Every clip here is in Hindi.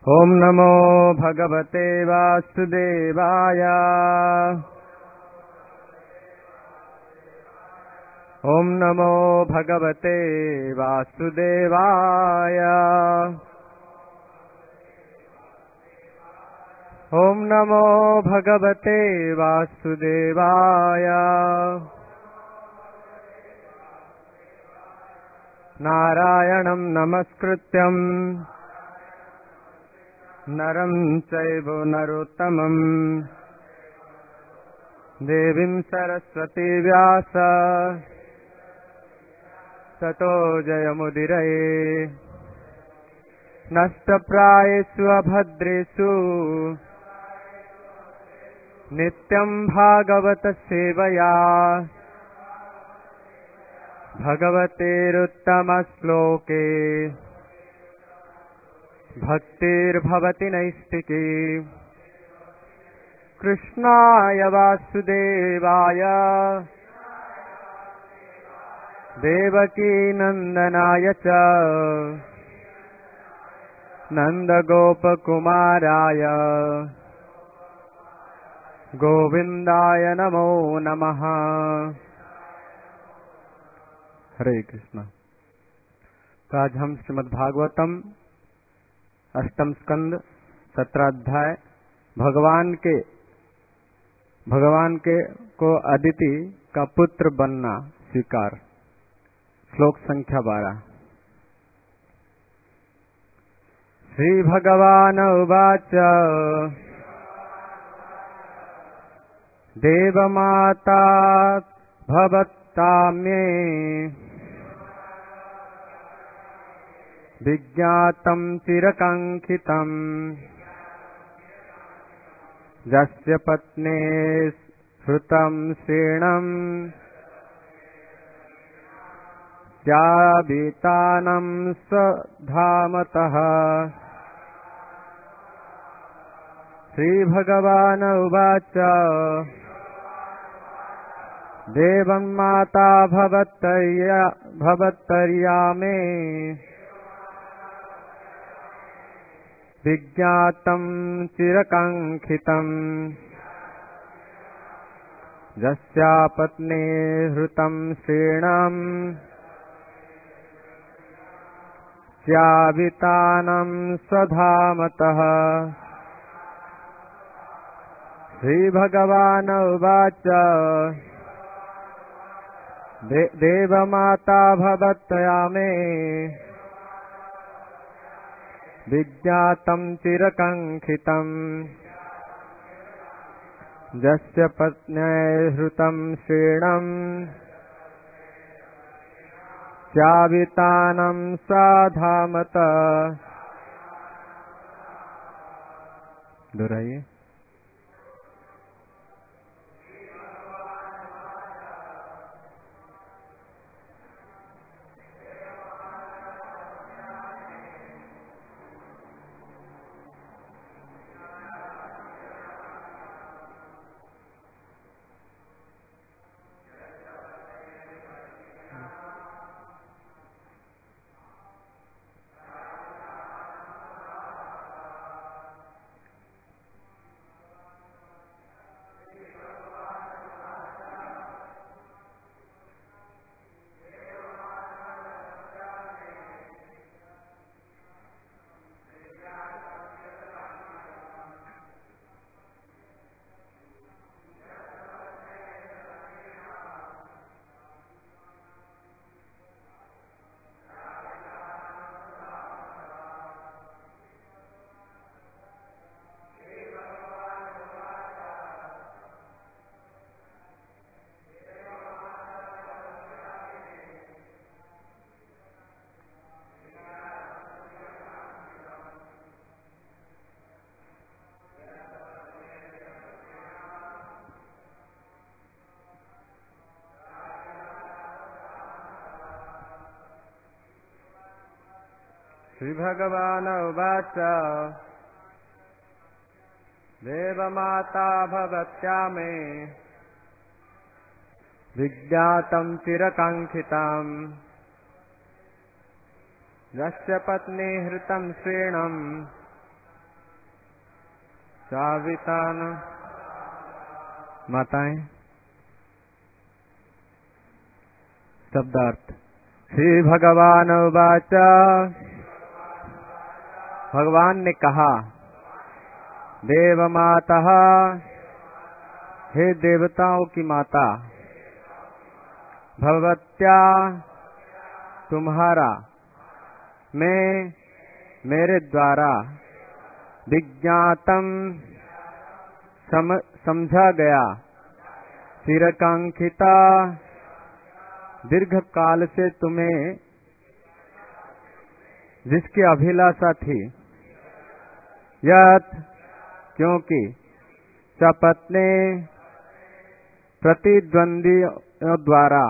ओम नमो भगवते वासुदेवाय। ओम नमो भगवते वासुदेवाय। ओम नमो भगवते वासुदेवाय। नारायणं नमस्कृत्यं नरं चैव नरोत्तमं देवीं सरस्वती व्यास ततो जयमुदीरये। नष्टप्रायेषु अभद्रेषु नित्यं भागवत सेवया भगवतेरुत्तमश्लोके भक्तिर्भवति नैष्टिकी। कृष्णाय वासुदेवाय देवकीनन्दनाय च नन्दगोपकुमाराय गोविन्दाय नमो नमः। हरे कृष्ण। तो आज हम श्रीमद् भागवतम अष्टम स्कंद 17 अध्याय भगवान के को अदिति का पुत्र बनना स्वीकार, श्लोक संख्या 12। श्री भगवान उवाच देवमाता भवत्ताम्ये विज्ञातं चिरकाङ्क्षितं यस्य पत्ने श्रुतं श्रेणं स्याभितानं स्वधामतः। श्रीभगवान् उवाच देवं माता भवत्तर्या मे विज्ञातं चिरकाङ्क्षितं यस्या पत्नी हृतं श्रेणं स्याभितानं स्वधामतः। श्रीभगवान् उवाच देवमाता भवत्तया मे विज्ञातं चिरकाङ्क्षितं यस्य पत्न्यैर्हृतं श्रेणं स्याभितानं स्वधामतः। दोहराइए। श्रीभगवान् उवाच देवमाता भवत्या मे विज्ञातं चिरकाङ्क्षितं यस्य पत्नी हृतं श्रेणं सावितान माताएं। शब्दार्थ। श्री भगवान उवाच, भगवान ने कहा, देवमातः, हे देवताओं की माता, भगवत्या, तुम्हारा, मैं, मेरे द्वारा, विज्ञातम, समझा गया, चिरकांक्षिता, दीर्घ काल से तुम्हें जिसकी अभिलाषा थी, यत्, क्योंकि, सपत्ने, प्रतिद्वंदियों द्वारा,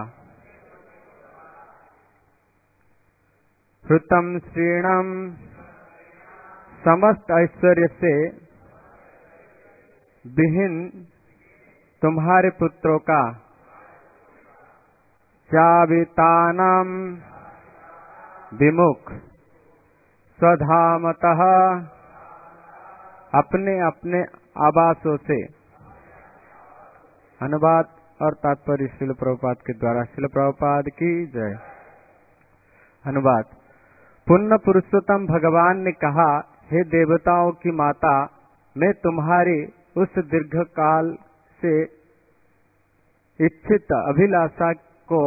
हृतम श्रीणम, समस्त ऐश्वर्य से विहीन तुम्हारे पुत्रों का, चावितानाम, विमुख, स्वधामतः, अपने अपने आवासों से। अनुवाद और तात्पर्य श्रील प्रभुपाद के द्वारा। श्रील प्रभुपाद की जय। अनुवाद। पुण्य पुरुषोत्तम भगवान ने कहा, हे देवताओं की माता, मैं तुम्हारी उस दीर्घ काल से इच्छित अभिलाषा को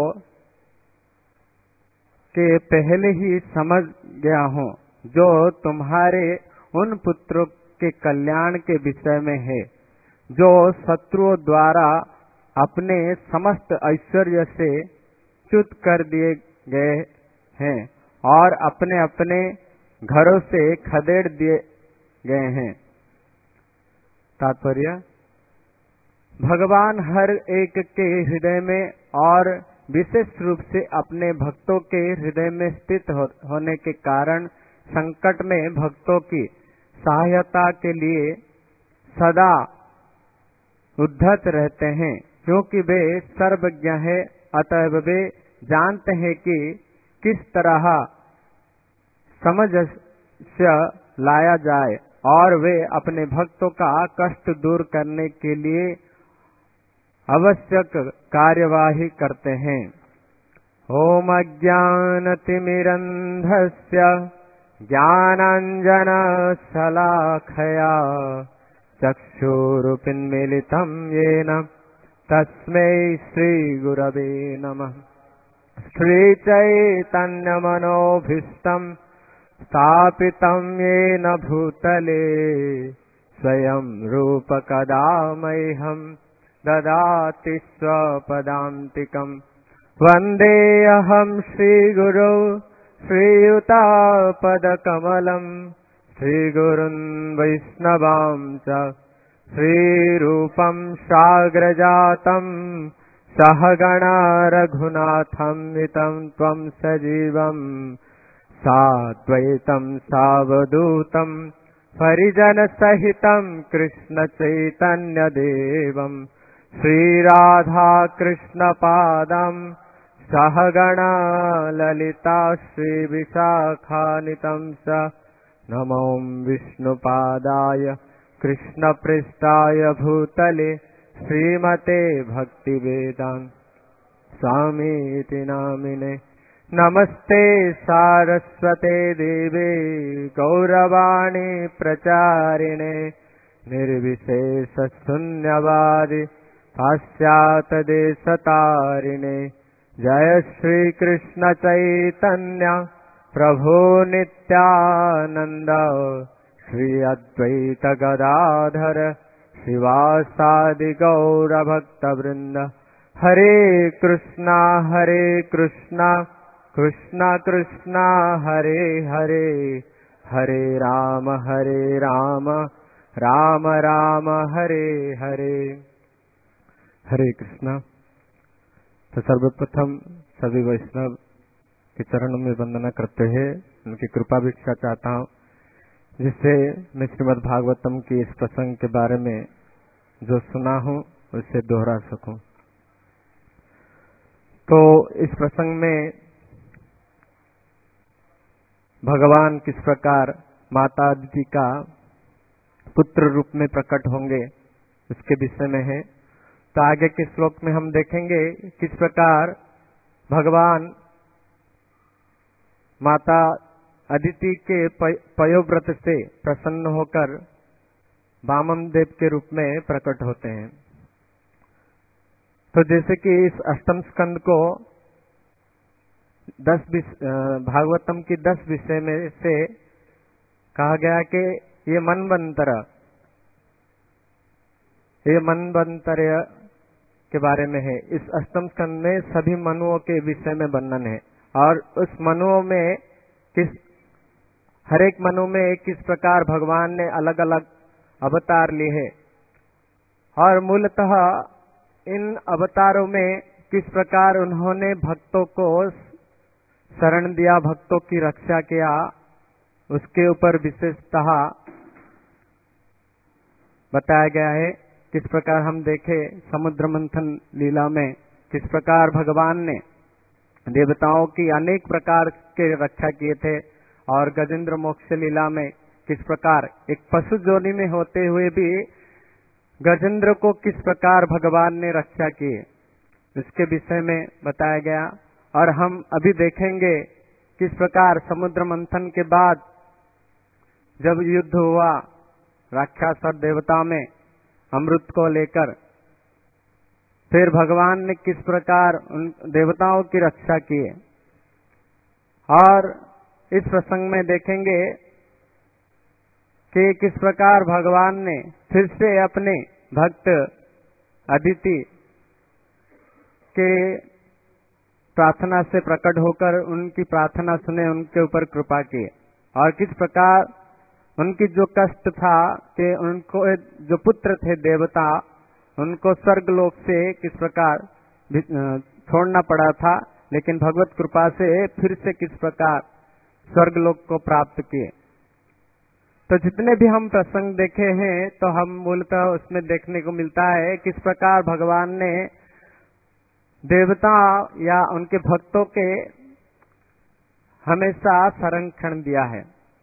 के पहले ही समझ गया हूँ, जो तुम्हारे उन पुत्रों के कल्याण के विषय में है, जो शत्रुओं द्वारा अपने समस्त ऐश्वर्य से च्युत कर दिए गए हैं और अपने अपने घरों से खदेड़ दिए गए हैं। तात्पर्य। भगवान हर एक के हृदय में और विशेष रूप से अपने भक्तों के हृदय में स्थित होने के कारण संकट में भक्तों की सहायता के लिए सदा उद्धत रहते हैं, क्योंकि वे सर्वज्ञ हैं। अतएव वे जानते हैं कि किस तरह सामंजस्य लाया जाए और वे अपने भक्तों का कष्ट दूर करने के लिए आवश्यक कार्यवाही करते हैं। ओम अज्ञानतिमिरन्धस्य ज्ञानाञ्जनशलाखया चक्षुरुन्मीलितं येन तस्मै श्रीगुरवे नमः। श्रीचैतन्यमनोभीष्टं स्थापितं येन भूतले स्वयं रूप कदा मह्यं ददाति स्वपदान्तिकम्। वन्देऽहं श्रीगुरौ श्रीयुतापदकमलं श्रीगुरुन् वैष्णवां च श्रीरूपं साग्रजातं सहगणा रघुनाथान्वितं त्वं सजीवं साद्वैतं सावधूतं परिजनसहितं कृष्णचैतन्यदेवं श्रीराधाकृष्णपादं सहगणा ललिता श्रीविशाखान्वितं च नमो विष्णुपादाय कृष्णपृष्ठाय भूतले श्रीमते भक्तिवेदांत स्वामीति नामिने। नमस्ते सारस्वते देवे गौरवाणी प्रचारिणे निर्विशेष शून्यवादी पाश्चात्यदेशतारिणे। जय श्री कृष्ण चैतन्य प्रभु नित्यानंद श्री अद्वैत गदाधर शिवासादि गौर भक्त वृंद। हरे कृष्णा कृष्णा कृष्णा हरे हरे, हरे राम राम राम हरे हरे। हरे कृष्णा। तो सर्वप्रथम सभी वैष्णव के चरणों में वंदना करते हैं, उनकी कृपा भिक्षा चाहता हूँ, जिससे मैं श्रीमद् भागवतम की इस प्रसंग के बारे में जो सुना हूँ उसे दोहरा सकूं। तो इस प्रसंग में भगवान किस प्रकार माता अदिति का पुत्र रूप में प्रकट होंगे, उसके विषय में है। तो आगे के श्लोक में हम देखेंगे किस प्रकार भगवान माता अदिति के पयोव्रत से प्रसन्न होकर वामन देव के रूप में प्रकट होते हैं। तो जैसे कि इस अष्टम स्कंद को भागवतम की 10 विषय में से कहा गया कि ये मनवंतर के बारे में है। इस अष्टम स्कंद में सभी मनुओं के विषय में वर्णन है और उस मनुओं में हर एक मनु में किस प्रकार भगवान ने अलग अलग अवतार लिए हैं और मूलतः इन अवतारों में किस प्रकार उन्होंने भक्तों को शरण दिया, भक्तों की रक्षा किया, उसके ऊपर विशेषतः बताया गया है। किस प्रकार हम देखें समुद्र मंथन लीला में किस प्रकार भगवान ने देवताओं की अनेक प्रकार के रक्षा किए थे और गजेंद्र मोक्ष लीला में किस प्रकार एक पशु जोनि में होते हुए भी गजेंद्र को किस प्रकार भगवान ने रक्षा की, इसके विषय में बताया गया। और हम अभी देखेंगे किस प्रकार समुद्र मंथन के बाद जब युद्ध हुआ राक्षस और देवता में अमृत को लेकर, फिर भगवान ने किस प्रकार उन देवताओं की रक्षा की और इस प्रसंग में देखेंगे कि किस प्रकार भगवान ने फिर से अपने भक्त अदिति के प्रार्थना से प्रकट होकर उनकी प्रार्थना सुने, उनके ऊपर कृपा की और किस प्रकार उनकी जो कष्ट था कि उनको जो पुत्र थे देवता, उनको स्वर्गलोक से किस प्रकार छोड़ना पड़ा था, लेकिन भगवत कृपा से फिर से किस प्रकार स्वर्गलोक को प्राप्त किए। तो जितने भी हम प्रसंग देखे हैं तो हम मूलतः उसमें देखने को मिलता है किस प्रकार भगवान ने देवता या उनके भक्तों के हमेशा संरक्षण दिया है।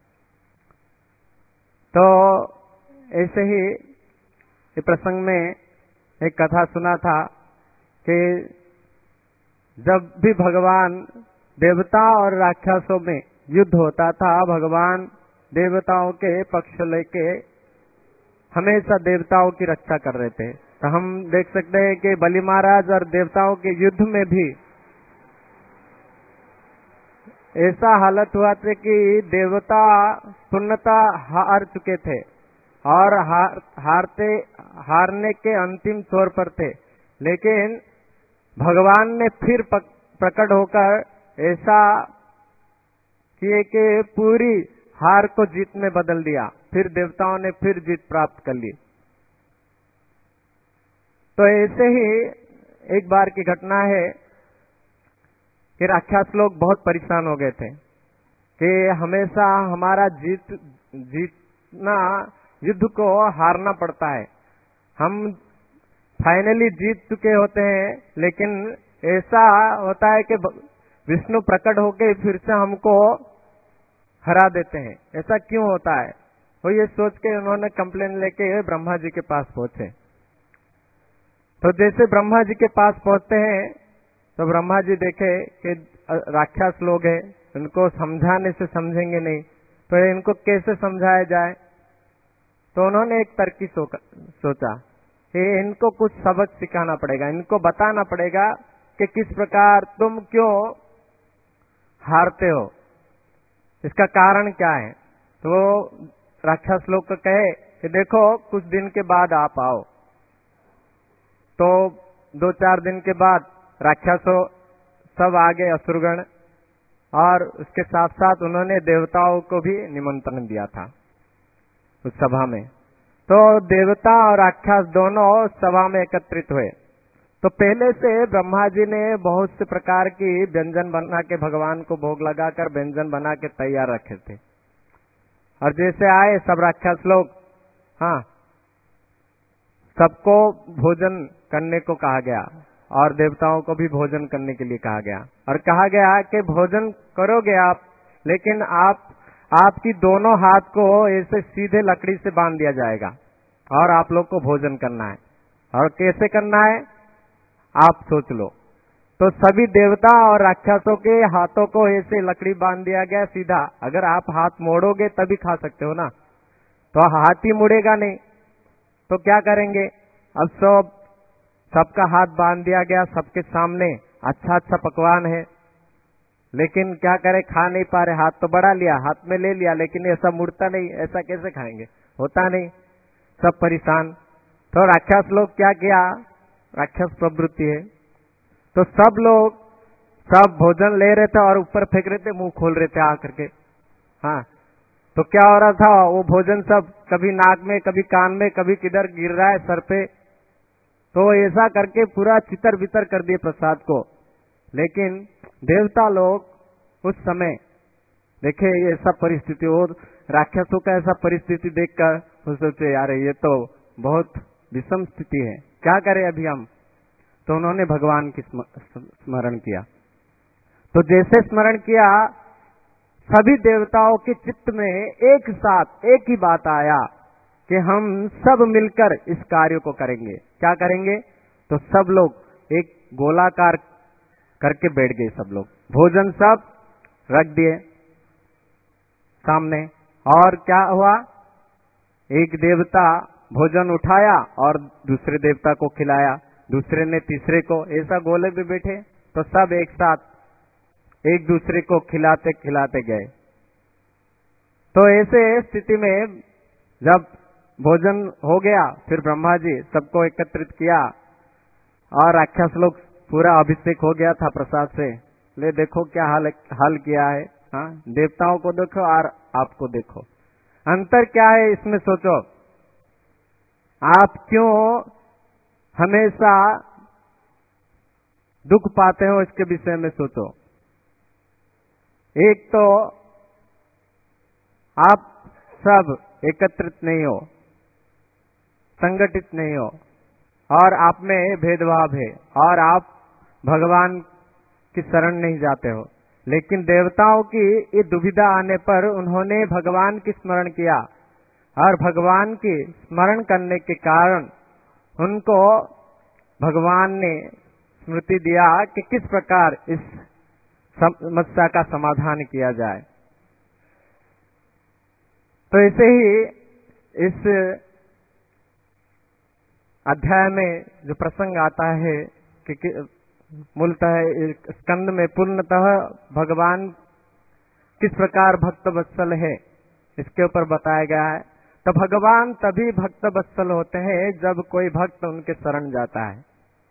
तो ऐसे ही इस प्रसंग में एक कथा सुना था कि जब भी भगवान देवता और राक्षसों में युद्ध होता था, भगवान देवताओं के पक्ष लेके हमेशा देवताओं की रक्षा कर रहे थे। तो हम देख सकते हैं कि बलि महाराज और देवताओं के युद्ध में भी ऐसा हालत हुआ था कि देवता पूर्णतः हार चुके थे और हारने के अंतिम छोर पर थे, लेकिन भगवान ने फिर प्रकट होकर ऐसा किए कि पूरी हार को जीत में बदल दिया, फिर देवताओं ने फिर जीत प्राप्त कर ली। तो ऐसे ही एक बार की घटना है कि राक्षस लोग बहुत परेशान हो गए थे कि हमेशा हमारा जीतना युद्ध को हारना पड़ता है। हम फाइनली जीत चुके होते हैं, लेकिन ऐसा होता है कि विष्णु प्रकट होकर फिर से हमको हरा देते हैं। ऐसा क्यों होता है? तो ये सोच के उन्होंने कंप्लेन लेके ब्रह्मा जी के पास पहुंचे। तो जैसे ब्रह्मा जी के पास पहुंचते हैं तो ब्रह्मा जी देखे कि राक्षस लोग हैं, इनको समझाने से समझेंगे नहीं, तो इनको कैसे समझाया जाए। तो उन्होंने एक तरकीब सोचा कि इनको कुछ सबक सिखाना पड़ेगा, इनको बताना पड़ेगा कि किस प्रकार तुम क्यों हारते हो, इसका कारण क्या है। तो राक्षस लोग को कहे कि देखो कुछ दिन के बाद आप आओ। तो 2-4 दिन के बाद राक्षसों सब आ गए, असुरगण, और उसके साथ साथ उन्होंने देवताओं को भी निमंत्रण दिया था उस सभा में। तो देवता और राक्षस दोनों सभा में एकत्रित हुए। तो पहले से ब्रह्मा जी ने बहुत से प्रकार की व्यंजन बना के भगवान को भोग लगाकर व्यंजन बना के तैयार रखे थे, और जैसे आए सब राक्षस लोग, सबको भोजन करने को कहा गया और देवताओं को भी भोजन करने के लिए कहा गया, और कहा गया कि भोजन करोगे आप, लेकिन आप आपकी दोनों हाथ को ऐसे सीधे लकड़ी से बांध दिया जाएगा और आप लोग को भोजन करना है। और कैसे करना है आप सोच लो। तो सभी देवता और राक्षसों के हाथों को ऐसे लकड़ी बांध दिया गया सीधा। अगर आप हाथ मोड़ोगे तभी खा सकते हो ना, तो हाथ ही मुड़ेगा नहीं तो क्या करेंगे। अब सबका हाथ बांध दिया गया सबके सामने, अच्छा अच्छा पकवान है, लेकिन क्या करे, खा नहीं पा रहे। हाथ तो बढ़ा लिया, हाथ में ले लिया, लेकिन ऐसा मुड़ता नहीं, ऐसा कैसे खाएंगे, होता नहीं, सब परेशान। तो राक्षस लोग क्या किया, राक्षस प्रवृत्ति है, तो सब लोग सब भोजन ले रहे थे और ऊपर फेंक रहे थे, मुंह खोल रहे थे आकर के। हाँ, तो क्या हो रहा था, वो भोजन सब कभी नाक में, कभी कान में, कभी किधर गिर रहा है सर पे। तो ऐसा करके पूरा चितर बितर कर दिए प्रसाद को। लेकिन देवता लोग उस समय देखे ऐसा परिस्थिति, और राक्षसों का ऐसा परिस्थिति देखकर वो सोचे यार ये तो बहुत विषम स्थिति है, क्या करें अभी हम। तो उन्होंने भगवान की स्मरण किया। तो जैसे स्मरण किया, सभी देवताओं के चित्त में एक साथ एक ही बात आया कि हम सब मिलकर इस कार्य को करेंगे। क्या करेंगे, तो सब लोग एक गोलाकार करके बैठ गए, सब लोग भोजन सब रख दिए सामने। और क्या हुआ, एक देवता भोजन उठाया और दूसरे देवता को खिलाया, दूसरे ने तीसरे को, ऐसा गोले पे बैठे। तो सब एक साथ एक दूसरे को खिलाते खिलाते गए। तो ऐसे स्थिति में जब भोजन हो गया, फिर ब्रह्मा जी सबको एकत्रित किया और राक्षस लोग पूरा अभिषेक हो गया था प्रसाद से। ले देखो क्या हाल किया है। हाँ, देवताओं को देखो और आपको देखो, अंतर क्या है इसमें सोचो। आप क्यों हमेशा दुख पाते हो, इसके विषय में सोचो। एक तो आप सब एकत्रित नहीं हो, संगठित नहीं हो, और आप में भेदभाव है, और आप भगवान की शरण नहीं जाते हो। लेकिन देवताओं की ये दुविधा आने पर उन्होंने भगवान की स्मरण किया, और भगवान की स्मरण करने के कारण उनको भगवान ने स्मृति दिया कि किस प्रकार इस समस्या का समाधान किया जाए। तो ऐसे ही इस अध्याय में जो प्रसंग आता है कि मूलतः स्कंद में पूर्णतः भगवान किस प्रकार भक्त वत्सल है इसके ऊपर बताया गया है। तो भगवान तभी भक्त वत्सल होते हैं जब कोई भक्त उनके शरण जाता है।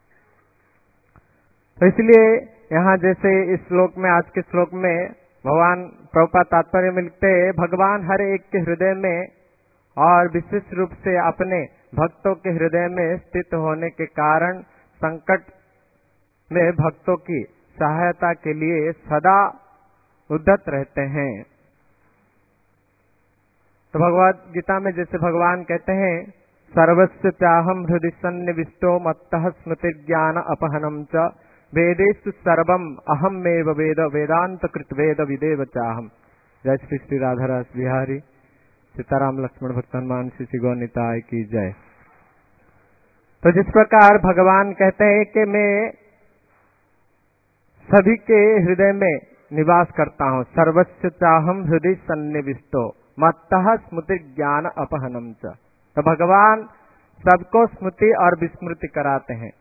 तो इसलिए यहाँ जैसे इस श्लोक में, आज के श्लोक में भगवान प्रभुपाद तात्पर्य में लिखते हैं, भगवान हर एक के हृदय में और विशेष रूप से अपने भक्तों के हृदय में स्थित होने के कारण संकट में भक्तों की सहायता के लिए सदा उद्यत रहते हैं। तो भगवद गीता में जैसे भगवान कहते हैं, सर्वस्य चाहम हृदि सन्निविष्टो मत्तः स्मृति ज्ञान अपहनम च वेदेषु सर्वम अहमेव वेद वेदांत कृत वेद विदेव चाहम। जय श्री श्री राधा बिहारी सीताराम लक्ष्मण भक्त हनुमान श्री गौनिताय की जय। तो जिस प्रकार भगवान कहते हैं कि मैं सभी के हृदय में निवास करता हूँ, सर्वस्य चाहम हृदय सन्निविष्टो मत्तः स्मृति ज्ञान अपहनम च। तो भगवान सबको स्मृति और विस्मृति कराते हैं।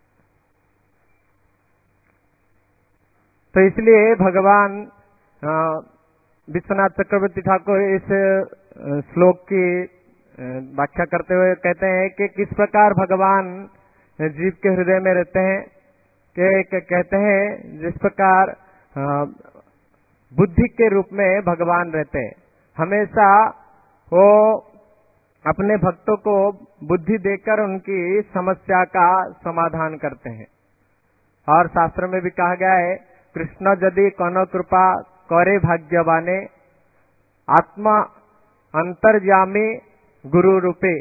तो इसलिए भगवान विश्वनाथ चक्रवर्ती ठाकुर इस श्लोक की व्याख्या करते हुए कहते हैं कि किस प्रकार भगवान जीव के हृदय में रहते हैं, कि कहते हैं जिस प्रकार बुद्धि के रूप में भगवान रहते हैं। हमेशा वो अपने भक्तों को बुद्धि देकर उनकी समस्या का समाधान करते हैं। और शास्त्र में भी कहा गया है, कृष्ण यदि कौनो कृपा करे भाग्यवाने आत्मा अंतर्यामी गुरु रूपे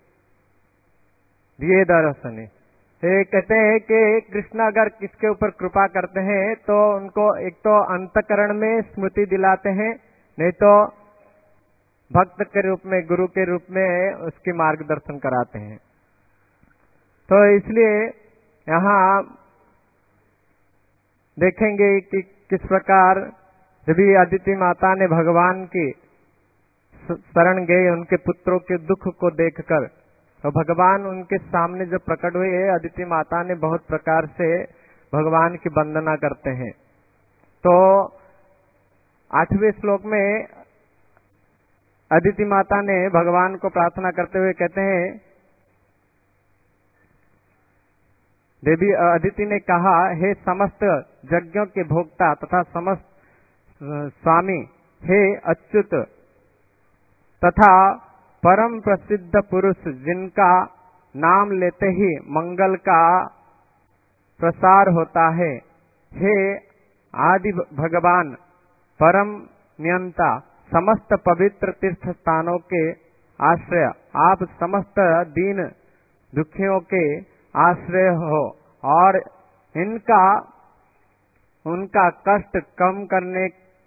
दिए दर्शने। कहते हैं कि कृष्ण अगर किसके ऊपर कृपा करते हैं तो उनको एक तो अंतकरण में स्मृति दिलाते हैं, नहीं तो भक्त के रूप में, गुरु के रूप में उसकी मार्गदर्शन कराते हैं। तो इसलिए यहाँ देखेंगे कि किस प्रकार जब अदिति माता ने भगवान की शरण गए उनके पुत्रों के दुख को देखकर, तो भगवान उनके सामने जब प्रकट हुए, अदिति माता ने बहुत प्रकार से भगवान की वंदना करते हैं। तो 8वें श्लोक में अदिति माता ने भगवान को प्रार्थना करते हुए कहते हैं, देवी अदिति ने कहा, हे समस्त यज्ञों के भोक्ता तथा समस्त स्वामी, हे अच्युत तथा परम प्रसिद्ध पुरुष, जिनका नाम लेते ही मंगल का प्रसार होता है, हे आदि भगवान, परम नियंता, समस्त पवित्र तीर्थ स्थानों के आश्रय, आप समस्त दीन दुखियों के आश्रय हो और उनका कष्ट कम करने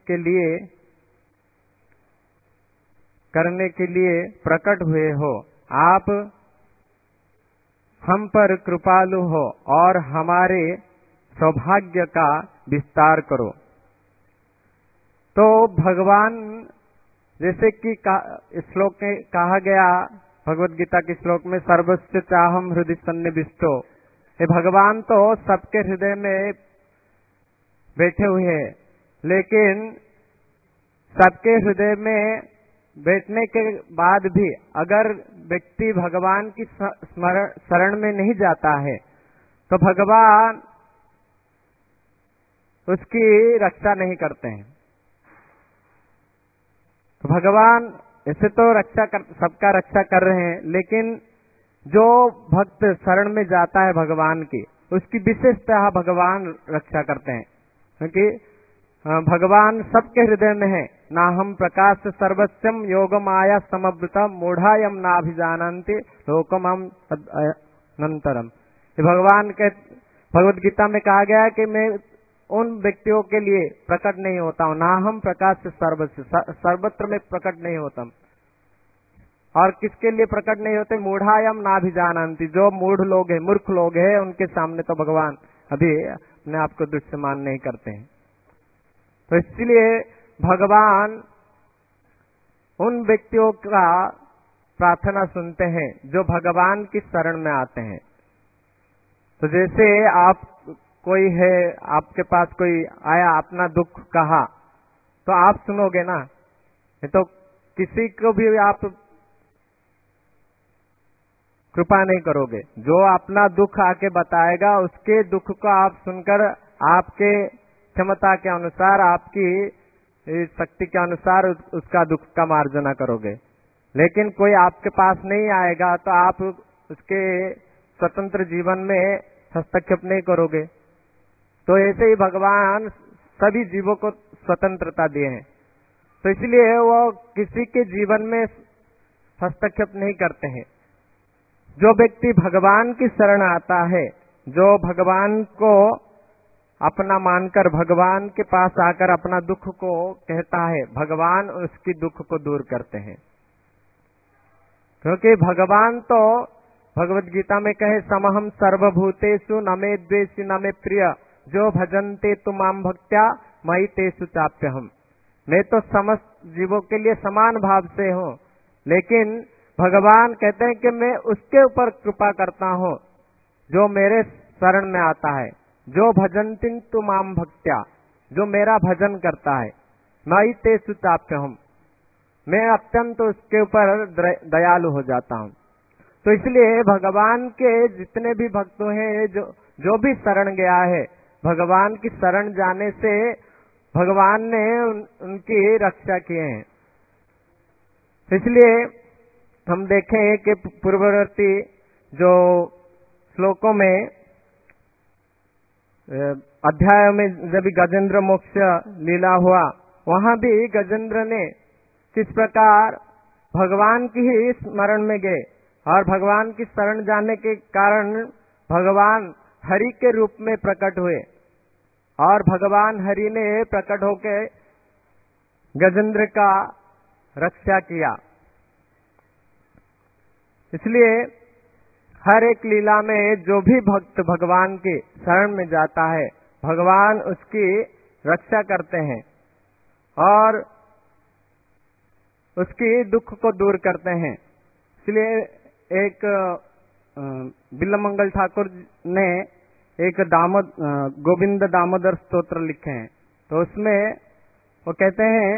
के लिए प्रकट हुए हो। आप हम पर कृपालु हो और हमारे सौभाग्य का विस्तार करो। तो भगवान, जैसे कि श्लोक में कहा गया, भगवद गीता के श्लोक में, सर्वस्य चाहम हृदय सन्निविष्टो, ये भगवान तो सबके हृदय में बैठे हुए हैं, लेकिन सबके हृदय में बैठने के बाद भी अगर व्यक्ति भगवान की शरण में नहीं जाता है तो भगवान उसकी रक्षा नहीं करते हैं। तो भगवान ऐसे तो सबका रक्षा कर रहे हैं, लेकिन जो भक्त शरण में जाता है भगवान की, उसकी विशेषतः भगवान रक्षा करते हैं, क्योंकि भगवान सबके हृदय में है। ना हम प्रकाश सर्वस्वम योगमाया समवृतम मूढ़ायम नाभिजानन्ति लोकमम अनंतरम। भगवान के भगवद गीता में कहा गया है कि मैं उन व्यक्तियों के लिए प्रकट नहीं होता हूँ, ना हम प्रकाश सर्वत्र में प्रकट नहीं होता। और किसके लिए प्रकट नहीं होते? मूढ़ायम नाभिजानन्ति, जो मूढ़ लोग हैं, मूर्ख लोग हैं, उनके सामने तो भगवान अभी अपने आप को दृश्यमान नहीं करते हैं। तो इसलिए भगवान उन व्यक्तियों का प्रार्थना सुनते हैं जो भगवान की शरण में आते हैं। तो जैसे आप कोई है, आपके पास कोई आया, अपना दुख कहा, तो आप सुनोगे ना, तो किसी को भी आप कृपा नहीं करोगे। जो अपना दुख आके बताएगा, उसके दुख को आप सुनकर आपके क्षमता के अनुसार, आपकी शक्ति के अनुसार उसका दुख का मार्जना करोगे। लेकिन कोई आपके पास नहीं आएगा तो आप उसके स्वतंत्र जीवन में हस्तक्षेप नहीं करोगे। तो ऐसे ही भगवान सभी जीवों को स्वतंत्रता दिए हैं, तो इसलिए वो किसी के जीवन में हस्तक्षेप नहीं करते हैं। जो व्यक्ति भगवान की शरण आता है, जो भगवान को अपना मानकर भगवान के पास आकर अपना दुख को कहता है, भगवान उसकी दुख को दूर करते हैं। क्योंकि भगवान तो भगवद गीता में कहे, समहम सर्वभूतेषु न मे द्वेषी न मे प्रिय, जो भजन्ते तु माम भक्त्या मयि तेषु चाप्यहम्। मैं तो समस्त जीवों के लिए समान भाव से हूँ, लेकिन भगवान कहते हैं कि मैं उसके ऊपर कृपा करता हूँ जो मेरे शरण में आता है, जो भजन्ति तु माम भक्त्या, जो मेरा भजन करता है, मयि तेषु चाप्यहम्, मैं अत्यंत उसके ऊपर दयालु हो जाता हूँ। तो इसलिए भगवान के जितने भी भक्त हैं, जो भी शरण गया है, भगवान की शरण जाने से भगवान ने उनकी रक्षा किए हैं। इसलिए हम देखें कि पूर्ववर्ती जो श्लोकों में अध्याय में जब गजेंद्र मोक्ष लीला हुआ, वहां भी गजेंद्र ने किस प्रकार भगवान की ही स्मरण में गए और भगवान की शरण जाने के कारण भगवान हरि के रूप में प्रकट हुए, और भगवान हरि ने प्रकट होकर गजेंद्र का रक्षा किया। इसलिए हर एक लीला में जो भी भक्त भगवान के शरण में जाता है, भगवान उसकी रक्षा करते हैं और उसकी दुख को दूर करते हैं। इसलिए एक बिल्लमंगल ठाकुर ने एक गोविंद दामोदर स्तोत्र लिखे हैं, तो उसमें वो कहते हैं,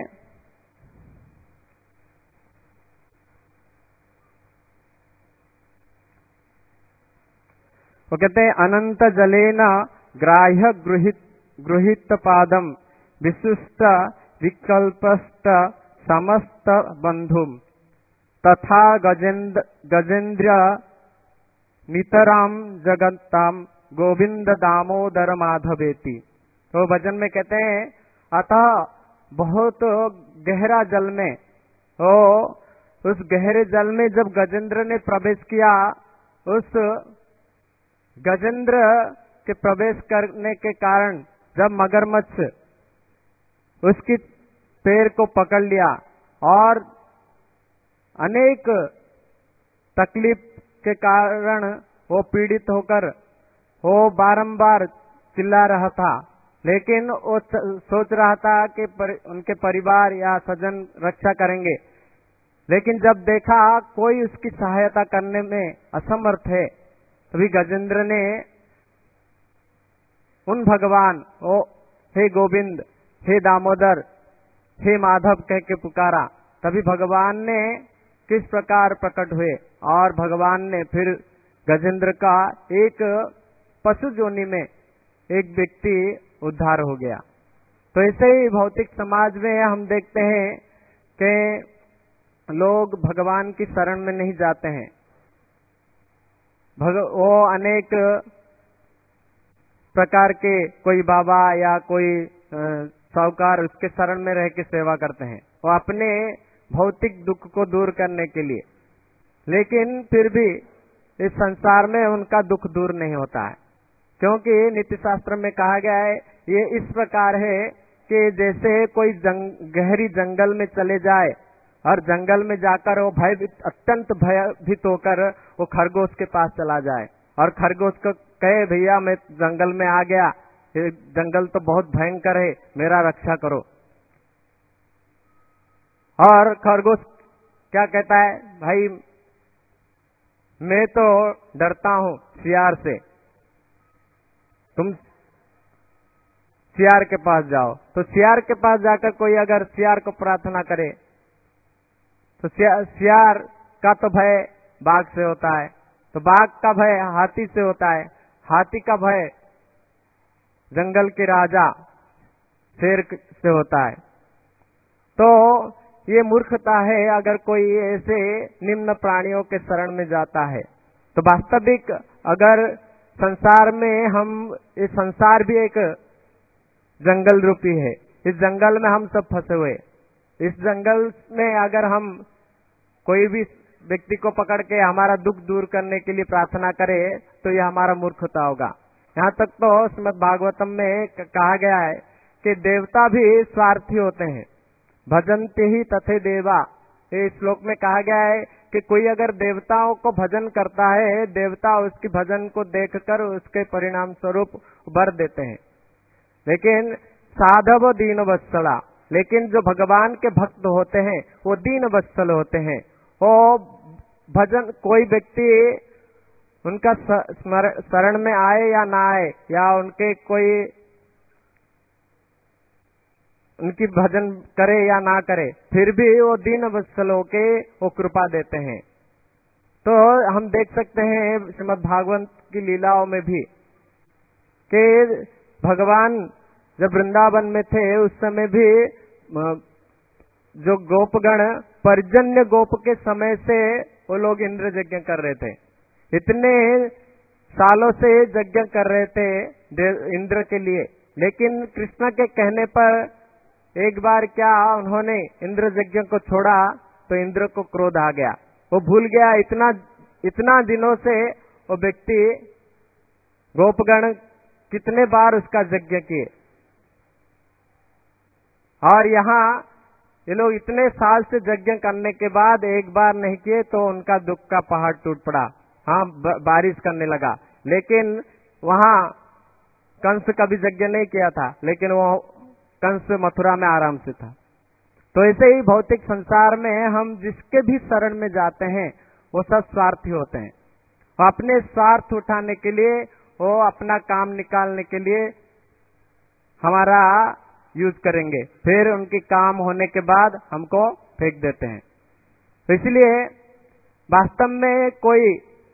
अनंत जलेन ग्राह्य गृहीत पादम विशिष्ट विकल्पस्त समस्त बंधुम तथा गजेंद्र नितराम जगताम गोविंद दामोदर माधवेति। तो भजन में कहते हैं, अतः बहुत गहरा जल में, उस गहरे जल में जब गजेंद्र ने प्रवेश किया, उस गजेंद्र के प्रवेश करने के कारण जब मगरमच्छ उसकी पैर को पकड़ लिया और अनेक तकलीफ के कारण वो पीड़ित होकर वो बारंबार चिल्ला रहा था, लेकिन वो सोच रहा था कि उनके परिवार या सज्जन रक्षा करेंगे, लेकिन जब देखा कोई उसकी सहायता करने में असमर्थ है, तभी गजेंद्र ने उन भगवान, ओ हे गोविंद, हे दामोदर, हे माधव कह के पुकारा। तभी भगवान ने किस प्रकार प्रकट हुए और भगवान ने फिर गजेंद्र का एक पशु जोनि में एक व्यक्ति उद्धार हो गया। तो ऐसे ही भौतिक समाज में हम देखते हैं कि लोग भगवान की शरण में नहीं जाते हैं। वो अनेक प्रकार के कोई बाबा या कोई साहूकार उसके शरण में रह के सेवा करते हैं, वो अपने भौतिक दुख को दूर करने के लिए, लेकिन फिर भी इस संसार में उनका दुख दूर नहीं होता है, क्योंकि नीति शास्त्र में कहा गया है, ये इस प्रकार है कि जैसे कोई गहरी जंगल में चले जाए और जंगल में जाकर वो अत्यंत भयभीत होकर वो खरगोश के पास चला जाए और खरगोश को कहे, भैया मैं जंगल में आ गया, ये जंगल तो बहुत भयंकर है, मेरा रक्षा करो। और खरगोश क्या कहता है, भाई मैं तो डरता हूं सियार से, तुम सियार के पास जाओ। तो सियार के पास जाकर कोई अगर सियार को प्रार्थना करे तो सियार का तो भय बाघ से होता है, तो बाघ का भय हाथी से होता है, हाथी का भय जंगल के राजा शेर से होता है। तो ये मूर्खता है अगर कोई ऐसे निम्न प्राणियों के शरण में जाता है। तो वास्तविक अगर संसार में इस संसार भी एक जंगल रूपी है, इस जंगल में हम सब फंसे हुए, इस जंगल में अगर हम कोई भी व्यक्ति को पकड़ के हमारा दुख दूर करने के लिए प्रार्थना करें तो यह हमारा मूर्खता होगा। यहाँ तक तो श्रीमद् भागवतम में कहा गया है कि देवता भी स्वार्थी होते हैं, भजन्ते ही तथे देवा। इस श्लोक में कहा गया है कि कोई अगर देवताओं को भजन करता है, देवता उसकी भजन को देखकर उसके परिणाम स्वरूप वर देते हैं, लेकिन साधव दीन वत्सला, लेकिन जो भगवान के भक्त होते हैं वो दीन वत्सल होते हैं। वो भजन कोई व्यक्ति उनका शरण में आए या ना आए, या उनकी भजन करे या ना करे, फिर भी वो दीन वत्सल होके वो कृपा देते हैं। तो हम देख सकते हैं श्रीमद् भागवत की लीलाओं में भी कि भगवान जब वृंदावन में थे उस समय भी जो गोपगण पर्जन्य गोप के समय से वो लोग इंद्र यज्ञ कर रहे थे, इतने सालों से यज्ञ कर रहे थे इंद्र के लिए, लेकिन कृष्ण के कहने पर एक बार क्या उन्होंने इंद्र यज्ञ को छोड़ा तो इंद्र को क्रोध आ गया, वो भूल गया इतना दिनों से वो व्यक्ति गोपगण कितने बार उसका यज्ञ किए। और यहाँ ये लोग इतने साल से यज्ञ करने के बाद एक बार नहीं किए तो उनका दुख का पहाड़ टूट पड़ा। हाँ, बारिश करने लगा, लेकिन वहां कंस कभी यज्ञ नहीं किया था, लेकिन वो कंस मथुरा में आराम से था। तो ऐसे ही भौतिक संसार में हम जिसके भी शरण में जाते हैं वो सब स्वार्थी होते हैं। वो अपने स्वार्थ उठाने के लिए, वो अपना काम निकालने के लिए हमारा यूज करेंगे, फिर उनकी काम होने के बाद हमको फेंक देते हैं। तो इसलिए वास्तव में कोई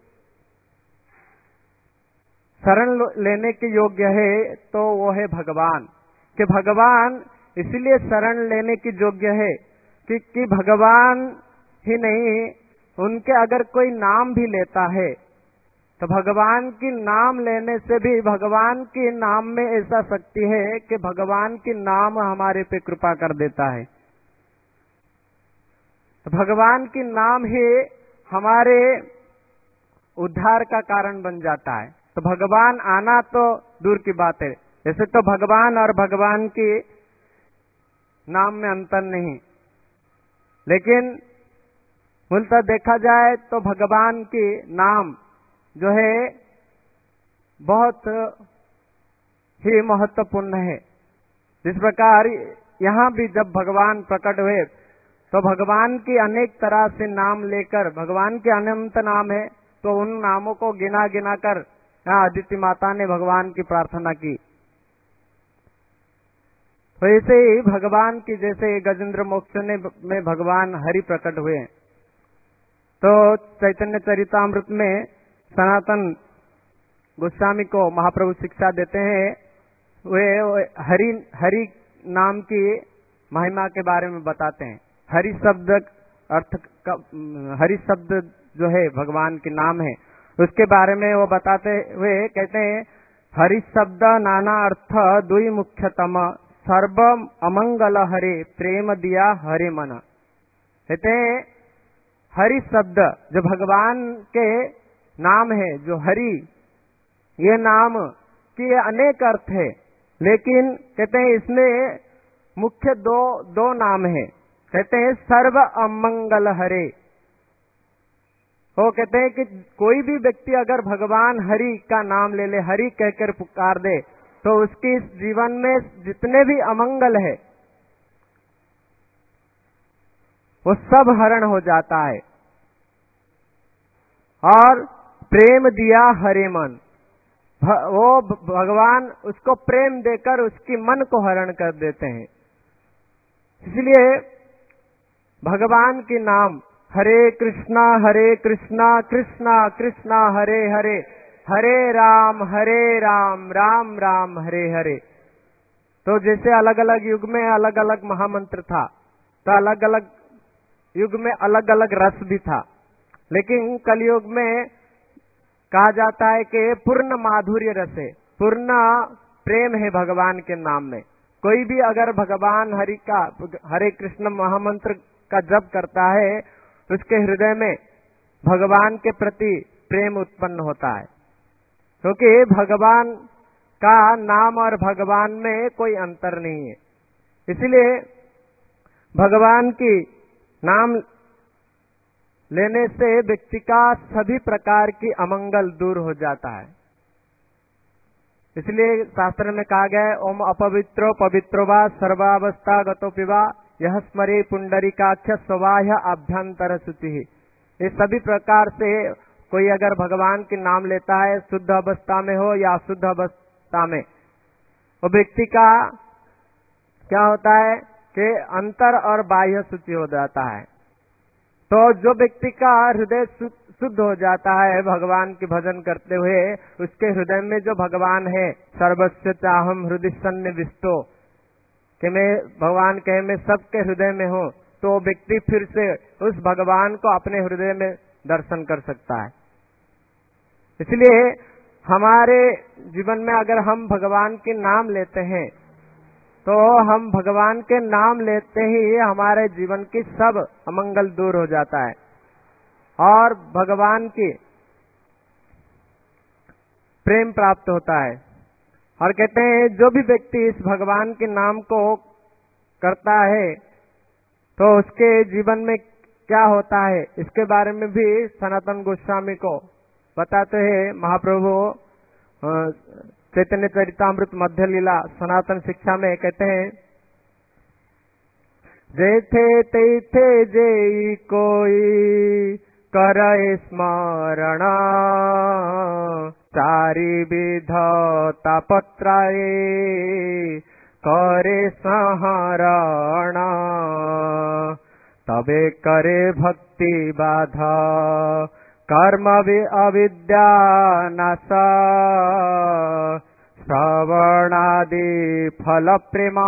शरण लेने के योग्य है तो वो है भगवान। कि भगवान इसलिए शरण लेने की योग्य है कि भगवान ही नहीं, उनके अगर कोई नाम भी लेता है तो भगवान की नाम लेने से भी भगवान के नाम में ऐसा शक्ति है कि भगवान की नाम हमारे पे कृपा कर देता है। तो भगवान की नाम ही हमारे उद्धार का कारण बन जाता है। तो भगवान आना तो दूर की बात है, जैसे तो भगवान और भगवान की नाम में अंतर नहीं, लेकिन मूलतः देखा जाए तो भगवान की नाम जो है बहुत ही महत्वपूर्ण है। जिस प्रकार यहाँ भी जब भगवान प्रकट हुए तो भगवान की अनेक तरह से नाम लेकर, भगवान के अनंत नाम है, तो उन नामों को गिना गिना कर यहाँ अदिति माता ने भगवान की प्रार्थना की। तो ऐसे ही भगवान की, जैसे गजेंद्र मोक्ष में भगवान हरि प्रकट हुए, तो चैतन्य चरितामृत में सनातन गोस्वामी को महाप्रभु शिक्षा देते हैं, वे हरि नाम की महिमा के बारे में बताते हैं। हरि शब्द अर्थ का, हरि शब्द जो है भगवान के नाम है, उसके बारे में वो बताते हुए कहते हैं, हरि शब्द नाना अर्थ दुई मुख्यतम सर्व अमंगल हरे प्रेम दिया हरे मन। कहते हैं हरि शब्द जो भगवान के नाम है, जो हरि, ये नाम के अनेक अर्थ है, लेकिन कहते हैं इसमें मुख्य दो नाम है। कहते हैं सर्व अमंगल हरे। वो कहते हैं कि कोई भी व्यक्ति अगर भगवान हरि का नाम ले ले, हरि कहकर पुकार दे, तो उसके इस जीवन में जितने भी अमंगल है वो सब हरण हो जाता है। और प्रेम दिया हरे मन, वो भगवान उसको प्रेम देकर उसकी मन को हरण कर देते हैं। इसलिए भगवान के नाम हरे कृष्णा कृष्णा कृष्णा हरे हरे, हरे राम राम राम हरे हरे। तो जैसे अलग अलग युग में अलग अलग महामंत्र था, तो अलग अलग युग में अलग अलग रस भी था, लेकिन कलयुग में कहा जाता है कि पूर्ण माधुर्य रस है, पूर्ण प्रेम है भगवान के नाम में। कोई भी अगर भगवान हरि का हरे कृष्ण महामंत्र का जप करता है, उसके हृदय में भगवान के प्रति प्रेम उत्पन्न होता है, क्योंकि भगवान का नाम और भगवान में कोई अंतर नहीं है। इसलिए भगवान की नाम लेने से व्यक्ति का सभी प्रकार की अमंगल दूर हो जाता है। इसलिए शास्त्र में कहा गया है, ओम अपवित्रो पवित्रो वा सर्वावस्था गतो पिवा यह स्मरे पुंडरीकाक्ष स्वबाह्य आभ्यंतर शुचि। ये सभी प्रकार से कोई अगर भगवान के नाम लेता है, शुद्ध अवस्था में हो या अशुद्ध अवस्था में, वो व्यक्ति का क्या होता है कि अंतर और बाह्य शुचि हो जाता है। तो जो व्यक्ति का हृदय शुद्ध हो जाता है भगवान के भजन करते हुए, उसके हृदय में जो भगवान है, सर्वस्य चाहम हृदय सन्निविष्टो, कि मैं भगवान कहे मैं सबके हृदय में हूँ, तो व्यक्ति फिर से उस भगवान को अपने हृदय में दर्शन कर सकता है। इसलिए हमारे जीवन में अगर हम भगवान के नाम लेते हैं, तो हम भगवान के नाम लेते ही हमारे जीवन की सब अमंगल दूर हो जाता है और भगवान की प्रेम प्राप्त होता है। और कहते हैं जो भी व्यक्ति इस भगवान के नाम को करता है, तो उसके जीवन में क्या होता है, इसके बारे में भी सनातन गोस्वामी को बताते हैं महाप्रभु चैतन्य चरितामृत मध्य लीला सनातन शिक्षा में कहते हैं, जैथे तैथे जेई कोई करे स्मरण, चारि विध तापत्राये करे सहरण, तबे करे भक्ति बाधा कर्म अविद्या नाश, श्रवणादि फल प्रेमा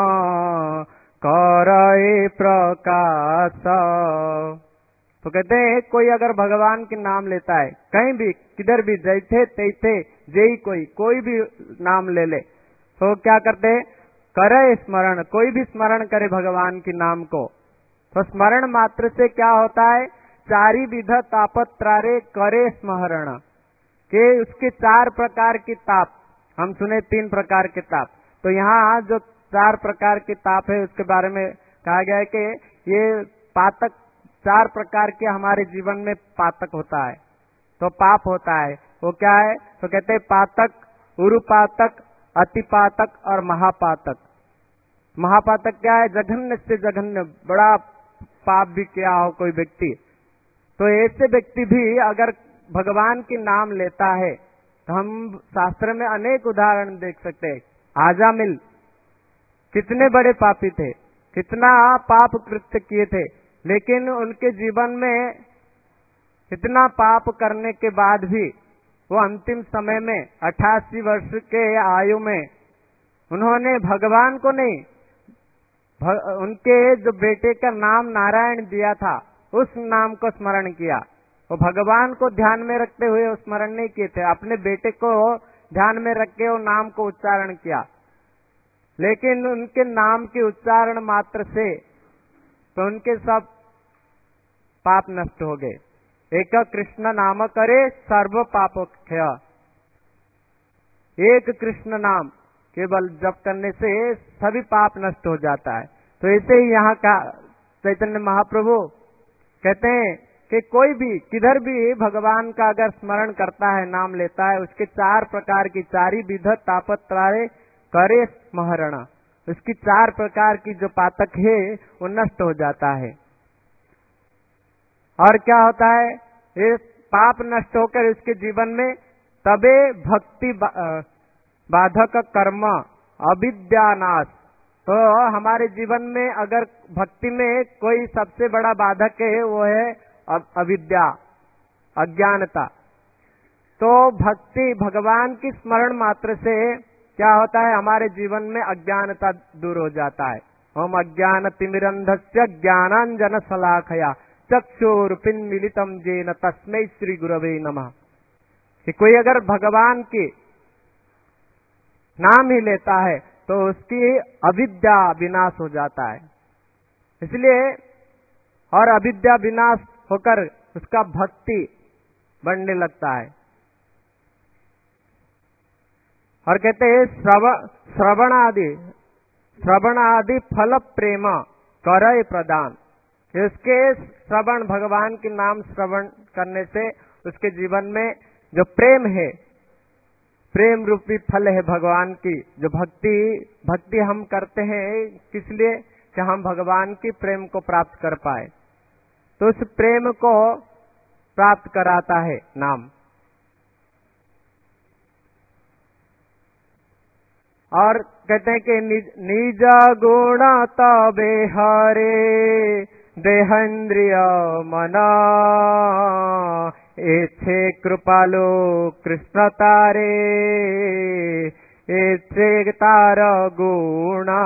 करे प्रकाश। तो कहते हैं कोई अगर भगवान के नाम लेता है, कहीं भी किधर भी, जैसे तैसे जेई कोई भी नाम ले ले, तो क्या करते हैं, करे स्मरण, कोई भी स्मरण करे भगवान के नाम को, तो स्मरण मात्र से क्या होता है, चारि विध तापत्रारे करे स्मरण, के उसके 4 प्रकार की ताप, हम सुने 3 प्रकार के ताप, तो यहाँ जो 4 प्रकार के ताप है उसके बारे में कहा गया है कि ये पातक 4 प्रकार के हमारे जीवन में पातक होता है, तो पाप होता है, वो क्या है, तो कहते हैं पातक, उरुपातक, अतिपातक और महापातक। महापातक क्या है, जघन्य से जघन्य बड़ा पाप भी किया हो कोई व्यक्ति, तो ऐसे व्यक्ति भी अगर भगवान के नाम लेता है, तो हम शास्त्र में अनेक उदाहरण देख सकते हैं। आजामिल कितने बड़े पापी थे, कितना पाप कृत्य किए थे, लेकिन उनके जीवन में इतना पाप करने के बाद भी वो अंतिम समय में 88 वर्ष के आयु में उन्होंने भगवान को नहीं, उनके जो बेटे का नाम नारायण दिया था उस नाम को स्मरण किया। वो भगवान को ध्यान में रखते हुए स्मरण नहीं किए थे, अपने बेटे को ध्यान में रख के वो नाम को उच्चारण किया, लेकिन उनके नाम के उच्चारण मात्र से तो उनके सब पाप नष्ट हो गए। एक कृष्ण नाम करे सर्व पाप क्षय, एक कृष्ण नाम केवल जप करने से सभी पाप नष्ट हो जाता है। तो ऐसे ही यहाँ का चैतन्य महाप्रभु कहते हैं कि कोई भी किधर भी भगवान का अगर स्मरण करता है, नाम लेता है, उसके 4 प्रकार की, चारि विध तापत्रारे करे स्मरण, उसकी 4 प्रकार की जो पातक है वो नष्ट हो जाता है। और क्या होता है, ये पाप नष्ट होकर उसके जीवन में तबे भक्ति बाधक कर्म अविद्यानाश, तो हमारे जीवन में अगर भक्ति में कोई सबसे बड़ा बाधक है वो है अविद्या, अज्ञानता। तो भक्ति भगवान की स्मरण मात्र से क्या होता है, हमारे जीवन में अज्ञानता दूर हो जाता है। ओम अज्ञान तिमिरंधस्य ज्ञानांजन शलाखया चक्षुरुन्मीलितं येन तस्मै श्री गुरवे नमः। कि कोई अगर भगवान के नाम ही लेता है तो उसकी अविद्या विनाश हो जाता है, इसलिए और अविद्या विनाश होकर उसका भक्ति बढ़ने लगता है। और कहते हैं श्रवण आदि फल प्रेम करय प्रदान, इसके श्रवण भगवान के नाम श्रवण करने से उसके जीवन में जो प्रेम है, प्रेम रूपी फल है भगवान की, जो भक्ति हम करते हैं किस लिए, कि हम भगवान की प्रेम को प्राप्त कर पाए, तो उस प्रेम को प्राप्त कराता है नाम। और कहते हैं कि निज गुण तबे हरे देहेन्द्रिय मना, एछे कृपालो कृष्ण तारे एछे तार गुणा।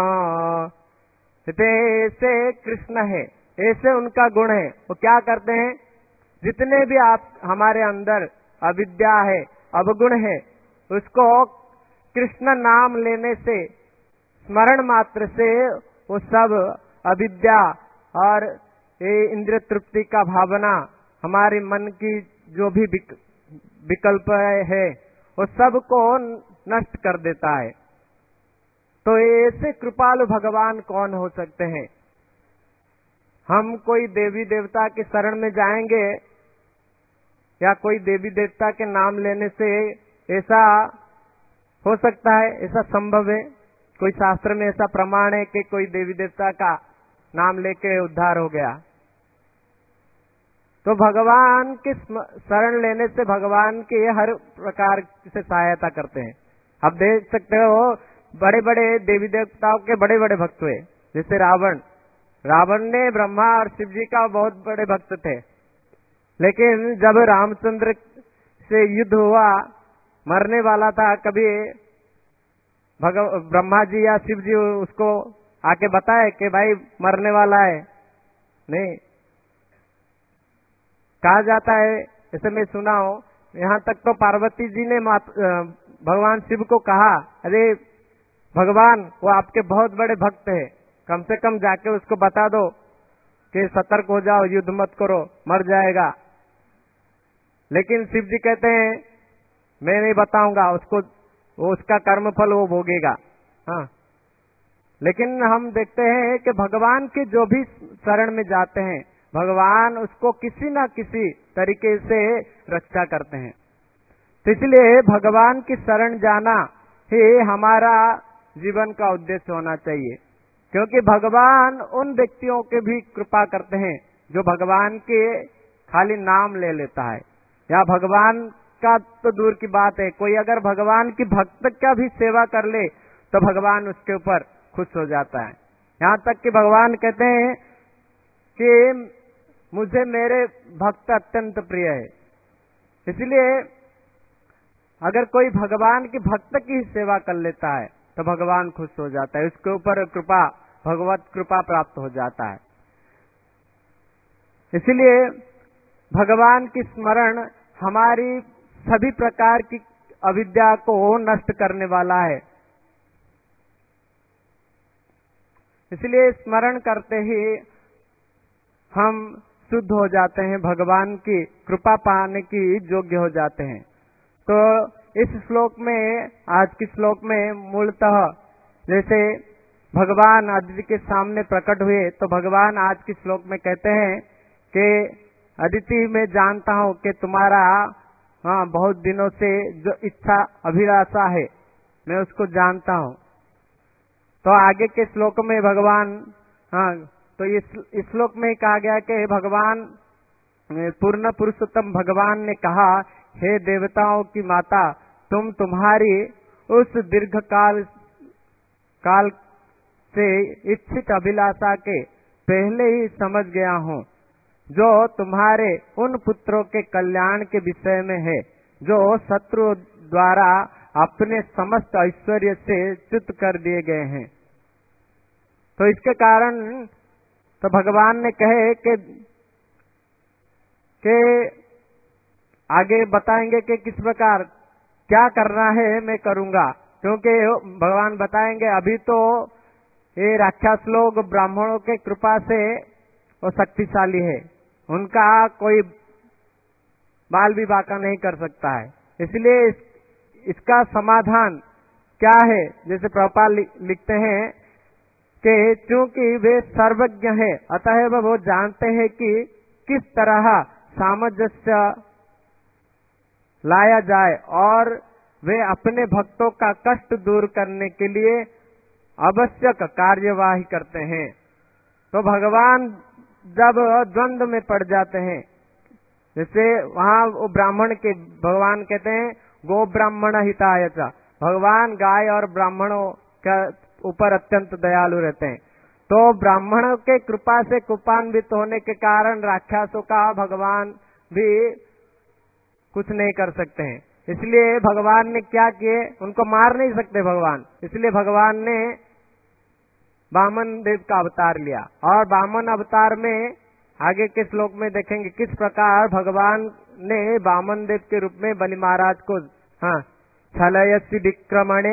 ऐसे कृष्ण है, ऐसे उनका गुण है, वो क्या करते हैं, जितने भी आप हमारे अंदर अविद्या है, अवगुण है, उसको कृष्ण नाम लेने से, स्मरण मात्र से वो सब अविद्या और ये इंद्रिय तृप्ति का भावना, हमारे मन की जो भी विकल्प है वो सब को नष्ट कर देता है। तो ऐसे कृपालु भगवान कौन हो सकते हैं। हम कोई देवी देवता की शरण में जाएंगे या कोई देवी देवता के नाम लेने से ऐसा हो सकता है, ऐसा संभव है? कोई शास्त्र में ऐसा प्रमाण है कि कोई देवी देवता का नाम लेके उद्धार हो गया? तो भगवान की शरण लेने से भगवान के हर प्रकार से सहायता करते हैं। आप देख सकते हो बड़े बड़े देवी देवताओं के बड़े बड़े भक्त हुए, जैसे रावण ने ब्रह्मा और शिव जी का बहुत बड़े भक्त थे, लेकिन जब रामचंद्र से युद्ध हुआ, मरने वाला था, कभी ब्रह्मा जी या शिव जी उसको आके बताए कि भाई मरने वाला है? नहीं। कहा जाता है, ऐसे मैं सुना हूं, यहाँ तक तो पार्वती जी ने भगवान शिव को कहा, अरे भगवान वो आपके बहुत बड़े भक्त हैं, कम से कम जाके उसको बता दो कि सतर्क हो जाओ, युद्ध मत करो, मर जाएगा। लेकिन शिव जी कहते हैं मैं नहीं बताऊंगा उसको, वो उसका कर्मफल वो भोगेगा। हाँ, लेकिन हम देखते हैं कि भगवान के जो भी शरण में जाते हैं, भगवान उसको किसी न किसी तरीके से रक्षा करते हैं। तो इसलिए भगवान की शरण जाना ही हमारा जीवन का उद्देश्य होना चाहिए, क्योंकि भगवान उन व्यक्तियों के भी कृपा करते हैं जो भगवान के खाली नाम ले लेता है, या भगवान का तो दूर की बात है, कोई अगर भगवान की भक्त का भी सेवा कर ले तो भगवान उसके ऊपर खुश हो जाता है। यहाँ तक कि भगवान कहते हैं कि मुझे मेरे भक्त अत्यंत प्रिय है। इसलिए अगर कोई भगवान की भक्त की सेवा कर लेता है तो भगवान खुश हो जाता है, उसके ऊपर कृपा, भगवत कृपा प्राप्त हो जाता है। इसलिए भगवान की स्मरण हमारी सभी प्रकार की अविद्या को नष्ट करने वाला है। इसलिए स्मरण करते ही हम शुद्ध हो जाते हैं, भगवान की कृपा पाने की योग्य हो जाते हैं। तो इस श्लोक में, आज के श्लोक में मूलतः जैसे भगवान अदिति के सामने प्रकट हुए, तो भगवान आज के श्लोक में कहते हैं कि अदिति मैं जानता हूं कि तुम्हारा बहुत दिनों से जो इच्छा अभिलाषा है मैं उसको जानता हूं। तो आगे के श्लोक में भगवान, तो इस श्लोक में कहा गया कि भगवान पूर्ण पुरुषोत्तम भगवान ने कहा, हे देवताओं की माता, तुम्हारी उस दीर्घ काल से इच्छित अभिलाषा के पहले ही समझ गया हूँ, जो तुम्हारे उन पुत्रों के कल्याण के विषय में है, जो शत्रु द्वारा अपने समस्त ऐश्वर्य से च्युत कर दिए गए हैं। तो इसके कारण तो भगवान ने कहे कि आगे बताएंगे कि किस प्रकार क्या करना है मैं करूंगा, क्योंकि भगवान बताएंगे अभी तो ये राक्षस लोग ब्राह्मणों के कृपा से वो शक्तिशाली है, उनका कोई बाल भी बांका नहीं कर सकता है। इसलिए इसका समाधान क्या है? जैसे प्रभुपाद लिखते हैं कि चूंकि वे सर्वज्ञ हैं, अतः वो जानते हैं कि किस तरह सामंजस्य लाया जाए, और वे अपने भक्तों का कष्ट दूर करने के लिए आवश्यक कार्यवाही करते हैं। तो भगवान जब द्वंद्व में पड़ जाते हैं, जैसे वहाँ वो ब्राह्मण के भगवान कहते हैं गो ब्राह्मण हिताय च, भगवान गाय और ब्राह्मणों के ऊपर अत्यंत दयालु रहते हैं। तो ब्राह्मणों के कृपा से कृपान्वित होने के कारण राक्षसों का भगवान भी कुछ नहीं कर सकते हैं। इसलिए भगवान ने क्या किए, उनको मार नहीं सकते भगवान, इसलिए भगवान ने वामन देव का अवतार लिया, और वामन अवतार में आगे के श्लोक में देखेंगे किस प्रकार भगवान ने वामन देव के रूप में बलि महाराज को छलयसि विक्रमणे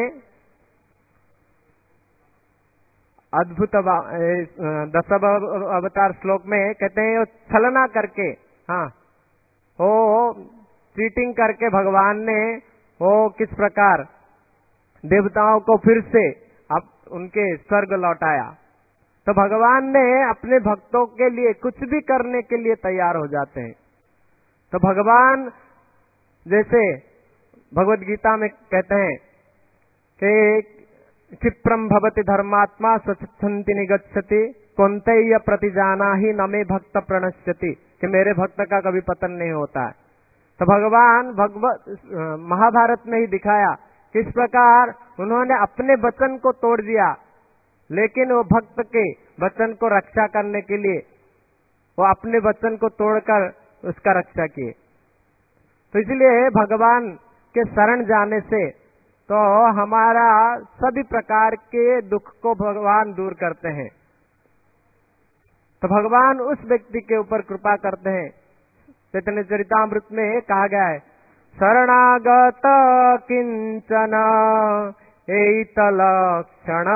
अद्भुत 10 अवतार श्लोक में कहते हैं छलना करके, वो चीटिंग करके भगवान ने वो किस प्रकार देवताओं को फिर से अब उनके स्वर्ग लौटाया। तो भगवान ने अपने भक्तों के लिए कुछ भी करने के लिए तैयार हो जाते हैं। तो भगवान जैसे भगवत गीता में कहते हैं कि क्षिप्रम भवति धर्मात्मा स्वच्छन्ति निगच्छति कौन्तेय प्रतिजाना ही न मे भक्त प्रणश्यति, कि मेरे भक्त का कभी पतन नहीं होता है। तो भगवान महाभारत में ही दिखाया किस प्रकार उन्होंने अपने वचन को तोड़ दिया, लेकिन वो भक्त के वचन को रक्षा करने के लिए वो अपने वचन को तोड़कर उसका रक्षा किए। तो इसलिए भगवान के शरण जाने से तो हमारा सभी प्रकार के दुख को भगवान दूर करते हैं। तो भगवान उस व्यक्ति के ऊपर कृपा करते हैं। चैतन्य चरितामृत में कहा गया है, शरणागत किंचन एतलक्षण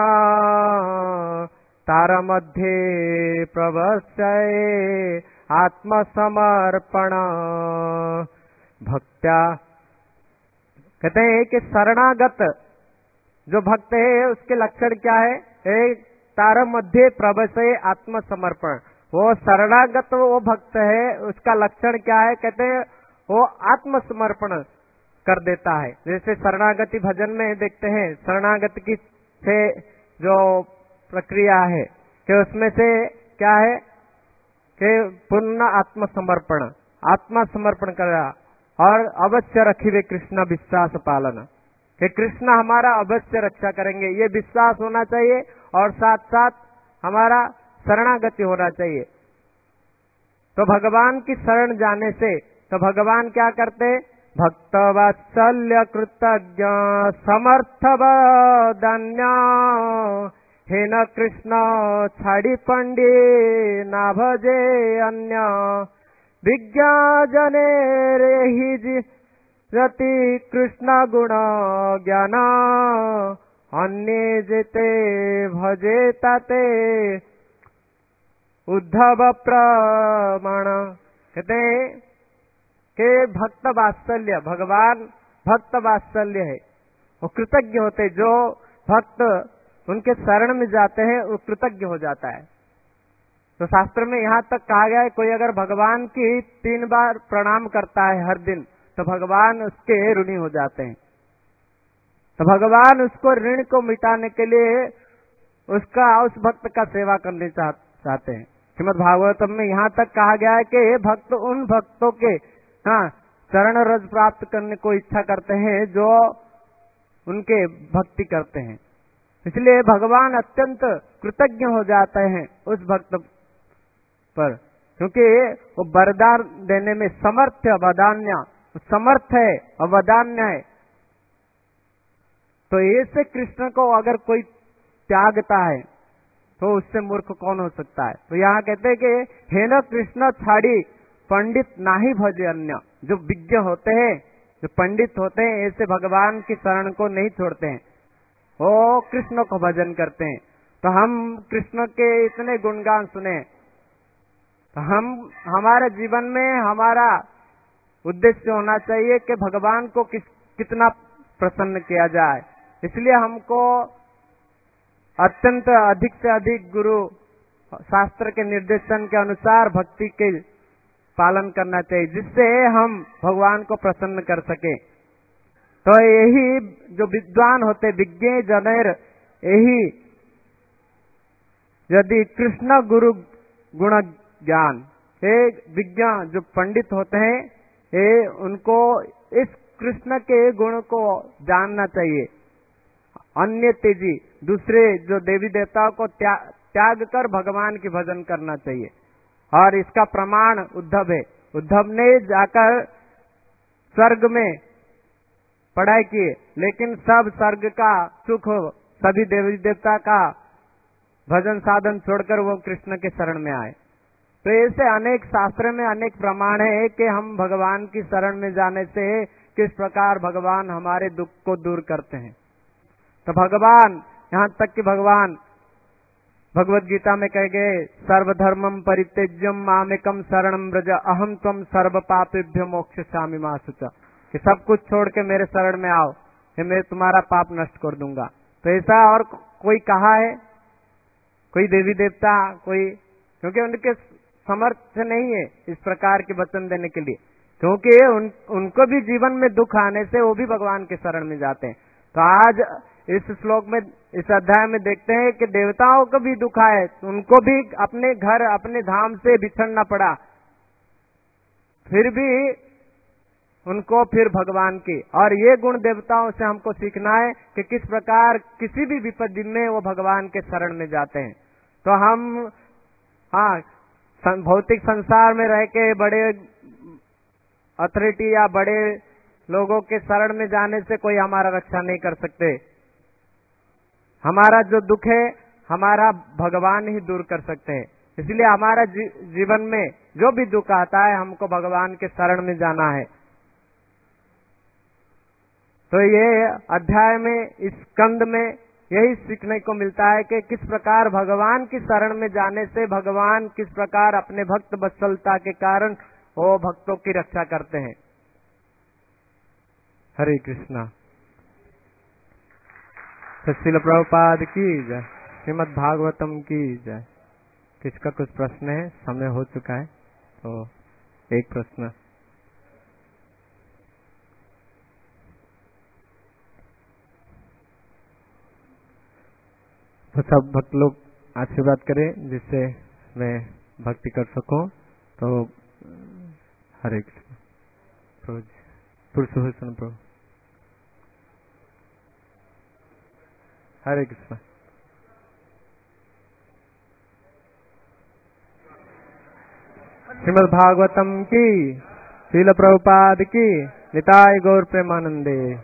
तार मध्ये प्रवश्य आत्मसमर्पण भक्त्या। कहते हैं कि शरणागत जो भक्त है उसके लक्षण क्या है? एक तार मध्य प्रवश्य आत्मसमर्पण। वो शरणागत वो भक्त है, उसका लक्षण क्या है? कहते हैं वो आत्मसमर्पण कर देता है। जैसे शरणागति भजन में देखते हैं, शरणागति की से जो प्रक्रिया है कि उसमें से क्या है कि पूर्ण आत्मसमर्पण कर रहा और अवश्य रखिवे कृष्ण विश्वास पालन, कि कृष्ण हमारा अवश्य रक्षा करेंगे, ये विश्वास होना चाहिए और साथ साथ हमारा शरणागति होना चाहिए। तो भगवान की शरण जाने से तो भगवान क्या करते? भक्त वात्सल्य कृतज्ञ समर्थ वदन्य हे न कृष्ण छाड़ी पंडी ना भजे अन्य विज्ञा जने रेहि रति कृष्ण गुण ज्ञान अन्य जेते भजे ताते उद्धव प्रमाण। कहते हैं कि भक्त वात्सल्य, भगवान भक्त वात्सल्य है, वो कृतज्ञ होते, जो भक्त उनके शरण में जाते हैं वो कृतज्ञ हो जाता है। तो शास्त्र में यहाँ तक कहा गया है, कोई अगर भगवान की 3 बार प्रणाम करता है हर दिन तो भगवान उसके ऋणी हो जाते हैं। तो भगवान उसको ऋण को मिटाने के लिए उस भक्त का सेवा करने चाहते हैं। श्रीमद् भागवतम में यहाँ तक कहा गया है कि भक्त उन भक्तों के चरण रज प्राप्त करने को इच्छा करते हैं जो उनके भक्ति करते हैं। इसलिए भगवान अत्यंत कृतज्ञ हो जाते हैं उस भक्त पर, क्योंकि वो वरदान देने में समर्थ वदान्य, समर्थ है और वदान्य है। तो ऐसे कृष्ण को अगर कोई त्यागता है तो उससे मूर्ख कौन हो सकता है? तो यहाँ कहते हैं कि हे न कृष्ण छाड़ी पंडित नाही भजे अन्य। जो विज्ञ होते हैं, जो पंडित होते हैं, ऐसे भगवान की शरण को नहीं छोड़ते हैं, वो कृष्ण को भजन करते हैं। तो हम कृष्ण के इतने गुणगान सुने, तो हमारे जीवन में हमारा उद्देश्य होना चाहिए कि भगवान को कितना प्रसन्न किया जाए। इसलिए हमको अत्यंत अधिक से अधिक गुरु शास्त्र के निर्देशन के अनुसार भक्ति के पालन करना चाहिए, जिससे हम भगवान को प्रसन्न कर सके। तो यही जो विद्वान होते, विज्ञ जनेर, यही यदि कृष्ण गुरु गुण ज्ञान, ये विज्ञ जो पंडित होते हैं, ये उनको इस कृष्ण के गुण को जानना चाहिए। अन्य तेजी, दूसरे जो देवी देवताओं को त्याग कर भगवान की भजन करना चाहिए। और इसका प्रमाण उद्धव है। उद्धव ने जाकर स्वर्ग में पढ़ाई की, लेकिन सब स्वर्ग का सुख, सभी देवी देवता का भजन साधन छोड़कर वो कृष्ण के शरण में आए। तो ऐसे अनेक शास्त्र में अनेक प्रमाण है कि हम भगवान की शरण में जाने से किस प्रकार भगवान हमारे दुख को दूर करते हैं। तो भगवान, यहाँ तक कि भगवान भगवत गीता में कह गए, सर्वधर्मम परित्यज्यम मामेकम शरणम व्रज अहम त्वम सर्व पापेभ्यो मोक्षयिष्यामि मा शुचा, कि सब कुछ छोड़ के मेरे शरण में आओ, कि मैं तुम्हारा पाप नष्ट कर दूंगा। तो ऐसा और कोई कहा है? कोई देवी देवता, कोई, क्योंकि उनके समर्थ नहीं है इस प्रकार के वचन देने के लिए, क्योंकि उनको भी जीवन में दुख आने से वो भी भगवान के शरण में जाते हैं। तो आज इस श्लोक में, इस अध्याय में देखते हैं कि देवताओं को भी दुख आए, उनको भी अपने घर, अपने धाम से बिछड़ना पड़ा, फिर भी उनको फिर भगवान की, और ये गुण देवताओं से हमको सीखना है कि किस प्रकार किसी भी विपत्ति में वो भगवान के शरण में जाते हैं। तो हम भौतिक संसार में रह के बड़े अथॉरिटी या बड़े लोगों के शरण में जाने से कोई हमारा रक्षा नहीं कर सकते। हमारा जो दुख है हमारा भगवान ही दूर कर सकते हैं। इसलिए हमारा जीवन में जो भी दुख आता है हमको भगवान के शरण में जाना है। तो ये अध्याय में, इस स्कंद में यही सीखने को मिलता है कि किस प्रकार भगवान की शरण में जाने से भगवान किस प्रकार अपने भक्त वत्सलता के कारण वो भक्तों की रक्षा करते हैं। हरे कृष्णा। श्रील प्रभुपाद की जय, श्रीमद् भागवतम की जय। किसका कुछ प्रश्न है? समय हो चुका है तो एक प्रश्न। तो सब भक्त लोग आशीर्वाद करें जिससे मैं भक्ति कर सकूं। तो हरे कृष्ण। प्रभु पुरुषोत्तम प्रभु। हरे कृष्ण। श्रीमद् भागवतम की, श्रील प्रभुपाद की, निताय गौर प्रेमानंदे।